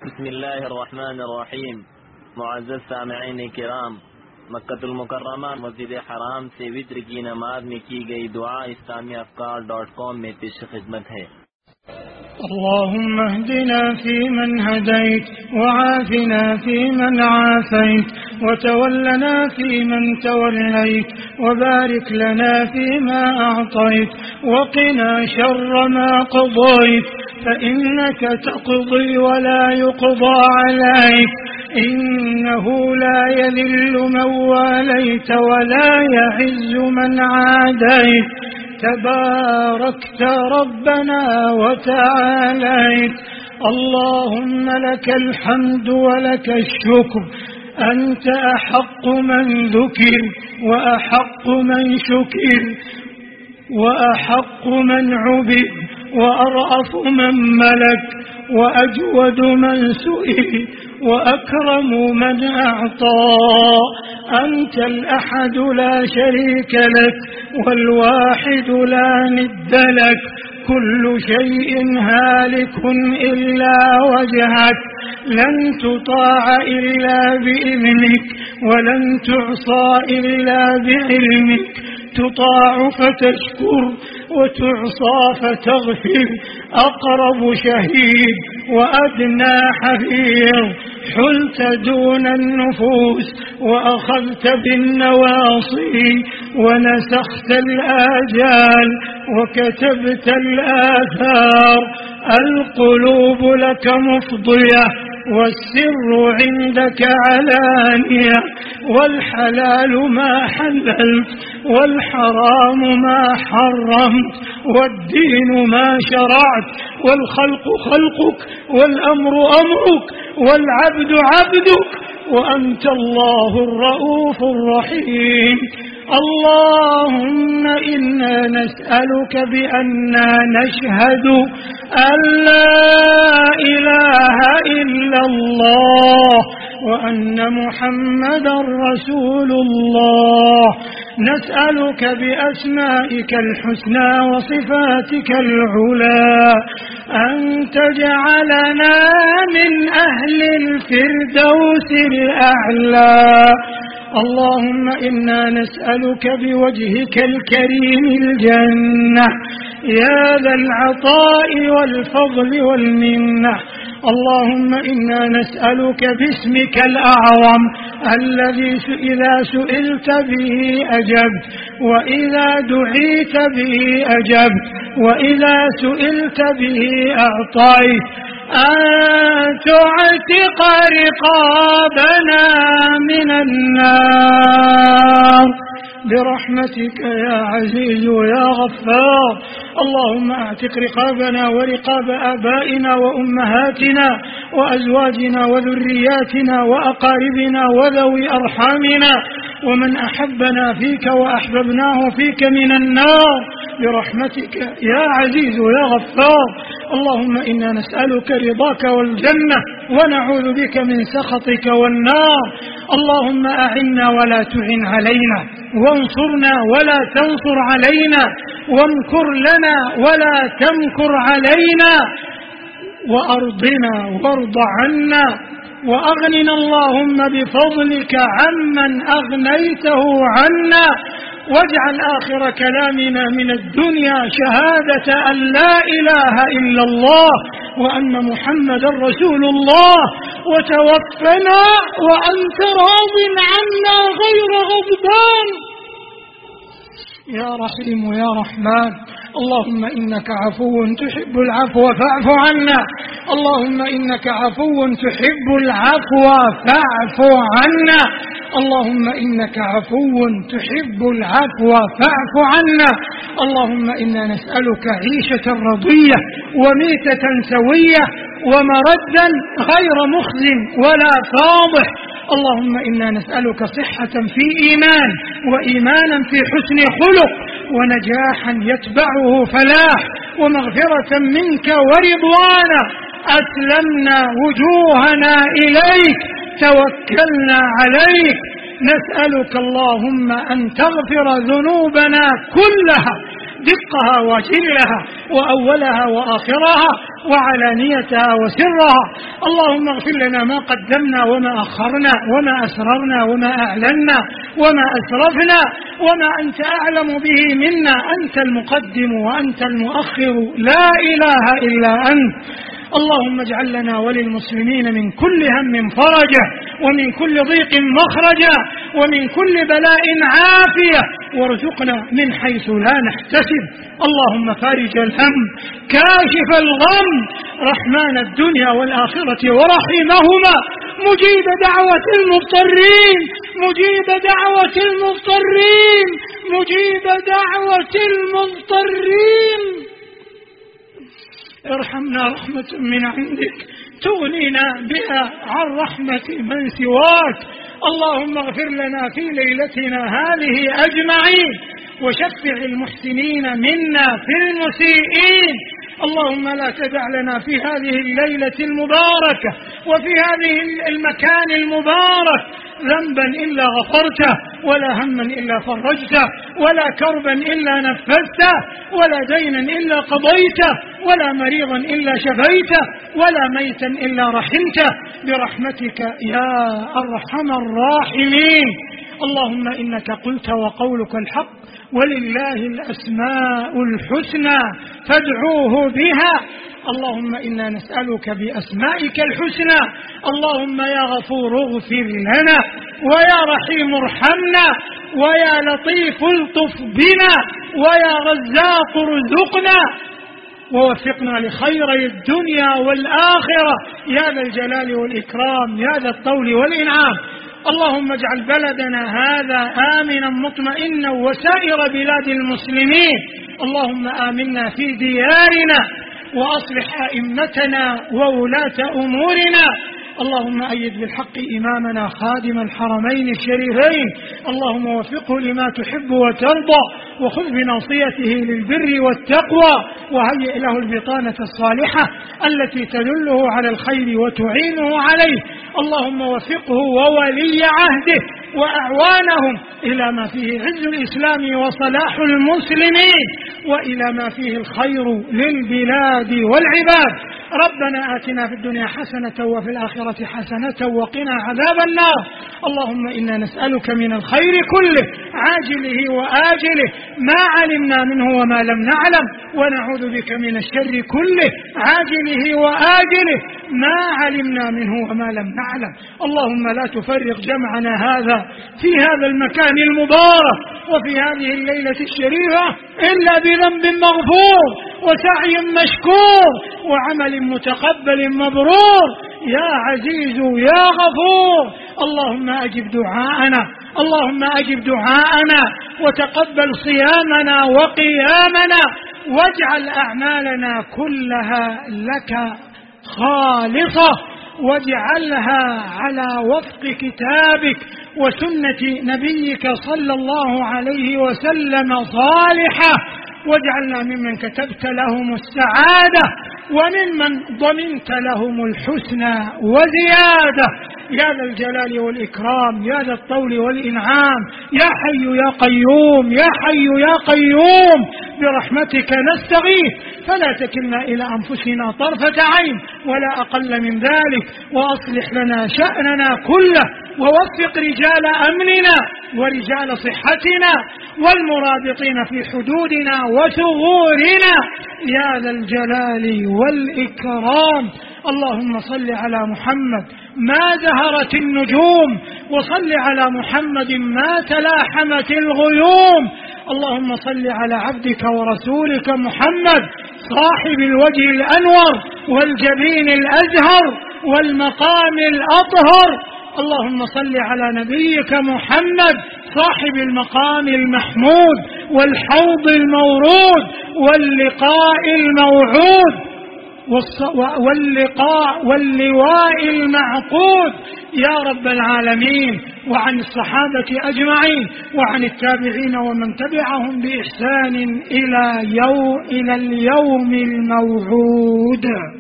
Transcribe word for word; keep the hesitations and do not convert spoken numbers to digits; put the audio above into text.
بسم الله الرحمن الرحیم. معزز سامعین کرام، مکۃ المکرمہ مسجد حرام سے وتر کی نماز میں کی گئی دعا اسلامی افکار ڈاٹ کام میں پیش خدمت ہے۔ اللهم اهدنا فيمن هديت، وعافنا فيمن عافيت، وتولنا فيمن توليت، وبارك لنا فيما أعطيت، وقنا شر ما قضيت، فإنك تقضي ولا يقضى عليك، إنه لا يذل من واليت ولا يعز من عاديت، تباركت ربنا وتعاليت. اللهم لك الحمد ولك الشكر، أنت أحق من ذكر وأحق من شكر وأحق من عبد وأرأف من ملك وأجود من سئل وأكرم من أعطى. أنت الأحد لا شريك لك والواحد لا ند لك، كل شيء هالك إلا وجهك، لن تطاع إلا بإذنك ولن تعصى إلا بعلمك، تطاع فتشكر وتعصى فتغفر، أقرب شهيد وأدنى حفيظ، حلت دون النفوس وأخذت بالنواصي ونسخت الآجال وكتبت الآثار. القلوب لك مفضية والسر عندك علانية، والحلال ما حللت والحرام ما حرمت، والدين ما شرعت، والخلق خلقك والأمر أمرك والعبد عبدك، وأنت الله الرؤوف الرحيم. اللهم إنا نسألك بأننا نشهد أن لا إله إلا الله وأن محمدا رسول الله، نسألك بأسمائك الحسنى وصفاتك العلى أن تجعلنا من أهل الفردوس الأعلى. اللهم إنا نسألك بوجهك الكريم الجنة يا ذا العطاء والفضل والمنة. اللهم إنا نسألك باسمك الأعظم الذي إذا سئلت به أجبت، وإذا دعيت به أجبت، وإذا سئلت به أعطيت، أن تعتق رقابنا من النار برحمتك يا عزيز يا غفار. اللهم اعتق رقابنا ورقاب آبائنا وأمهاتنا وأزواجنا وذرياتنا وأقاربنا وذوي أرحامنا ومن أحبنا فيك وأحببناه فيك من النار برحمتك يا عزيز يا غفار. اللهم إنا نسألك رضاك والجنة ونعوذ بك من سخطك والنار. اللهم أعنا ولا تعن علينا، وانصرنا ولا تنصر علينا، وامكر لنا ولا تمكر علينا، وأرضنا وارض عنا، وأغننا اللهم بفضلك عمن أغنيته عنا، واجعل آخر كلامنا من الدنيا شهادة أن لا إله إلا الله وأن محمد رسول الله، وتوفنا وأنت راض عنا غير غضبان يا رحيم يا رحمن. اللهم إنك عفو تحب العفو فاعف عنا. اللهم إنك عفو تحب العفو فاعف عنا. اللهم إنك عفو تحب العفو فاعف عنا. اللهم إنا نسألك عيشة رضية وميتة سوية ومردا غير مخز ولا فاضح. اللهم إنا نسألك صحة في إيمان، وإيمانا في حسن خلق، ونجاحا يتبعه فلاح، ومغفرة منك ورضوانا. أسلمنا وجوهنا إليك، توكلنا عليك، نسألك اللهم أن تغفر ذنوبنا كلها، دقها وجلها وأولها وآخرها، وعلانيتها وسرها. اللهم اغفر لنا ما قدمنا وما أخرنا وما أسررنا وما أعلنا وما أسرفنا وما أنت أعلم به منا. أنت المقدم وأنت المؤخر، لا إله إلا أنت. اللهم اجعل لنا وللمسلمين من كل هم فرجا، ومن كل ضيق مخرجا، ومن كل بلاء عافية، وارزقنا من حيث لا نحتسب. اللهم فارج الهم، كاشف الغم، رحمن الدنيا والآخرة ورحيمهما، مجيب دعوة المضطرين، مجيب دعوة المضطرين، مجيب دعوة المضطرين. ارحمنا رحمة من عندك تغنينا بها عن رحمة من سواك. اللهم اغفر لنا في ليلتنا هذه أجمعين، وشفع المحسنين منا في المسيئين. اللهم لا تدع لنا في هذه الليلة المباركة وفي هذه المكان المبارك ذنبا إلا غفرته، ولا هما إلا فرجته، ولا كربا إلا نفذته، ولا دينا إلا قضيته، ولا مريضا إلا شفيته، ولا ميتا إلا رحمته، برحمتك يا أرحم الراحمين. اللهم إنك قلت وقولك الحق، ولله الأسماء الحسنى فادعوه بها. اللهم إنا نسألك بأسمائك الحسنى. اللهم يا غفور اغفر لنا، ويا رحيم ارحمنا، ويا لطيف الطف بنا، ويا رزاق ارزقنا، ووفقنا لخيري الدنيا والآخرة يا ذا الجلال والإكرام يا ذا الطول والإنعام. اللهم اجعل بلدنا هذا آمنا مطمئنا وسائر بلاد المسلمين. اللهم آمنا في ديارنا، وأصلح أئمتنا وولاة أمورنا. اللهم أيد بالحق إمامنا خادم الحرمين الشريفين. اللهم وفقه لما تحب وترضى، وخذ بناصيته للبر والتقوى، وهيئ له البطانة الصالحة التي تدله على الخير وتعينه عليه. اللهم وفقه وولي عهده وأعوانهم إلى ما فيه عز الإسلام وصلاح المسلمين، وإلى ما فيه الخير للبلاد والعباد. ربنا آتنا في الدنيا حسنة وفي الآخرة حسنة وقنا عذاب النار. اللهم إنا نسألك من الخير كله عاجله وآجله ما علمنا منه وما لم نعلم، ونعوذ بك من الشر كله عاجله وآجله ما علمنا منه وما لم نعلم. اللهم لا تفرق جمعنا هذا في هذا المكان المبارك وفي هذه الليلة الشريفة إلا بذنب مغفور وسعي مشكور وعمل متقبل مبرور يا عزيز يا غفور. اللهم أجب دعاءنا، اللهم أجب دعاءنا وتقبل صيامنا وقيامنا، واجعل أعمالنا كلها لك خالصة، واجعلها على وفق كتابك وسنة نبيك صلى الله عليه وسلم صالحة، واجعلنا ممن كتبت لهم السعادة وممن ضمنت لهم الحسنى وزيادة يا ذا الجلال والإكرام يا ذا الطول والإنعام يا حي يا قيوم يا حي يا قيوم. برحمتك نستغيث فلا تكلنا إلى أنفسنا طرفة عين ولا أقل من ذلك، وأصلح لنا شأننا كله، ووفق رجال أمننا ورجال صحتنا والمرابطين في حدودنا وثغورنا يا ذا الجلال والإكرام. اللهم صل على محمد ما زهرت النجوم، وصل على محمد ما تلاحمت الغيوم. اللهم صل على عبدك ورسولك محمد صاحب الوجه الأنور والجبين الأزهر والمقام الأطهر. اللهم صل على نبيك محمد صاحب المقام المحمود والحوض المورود واللقاء الموعود واللقاء واللواء المعقود يا رب العالمين، وعن الصحابة أجمعين وعن التابعين ومن تبعهم بإحسان إلى يوم إلى اليوم الموعود.